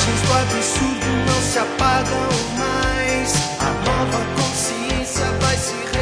imagens do absurdo não se apagam mais. A nova consciência vai se